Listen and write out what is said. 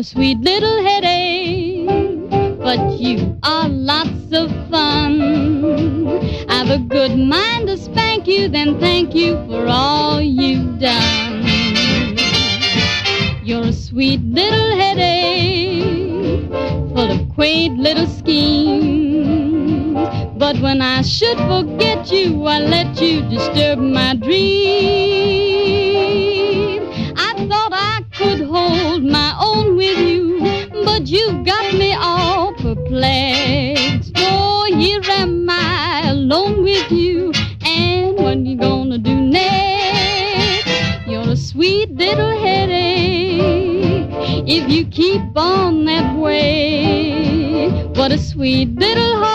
a sweet little headache, but you are lots of fun. I've a good mind to spank you, then thank you for all you've done. You're a sweet little headache, full of quaint little schemes. But when I should forget you, I let you disturb my dream. I thought I could hold my own with you, but you've got me all perplexed. Oh, here am I alone with you, and what you gonna do next? You're a sweet little headache, if you keep on that way. What a sweet little heart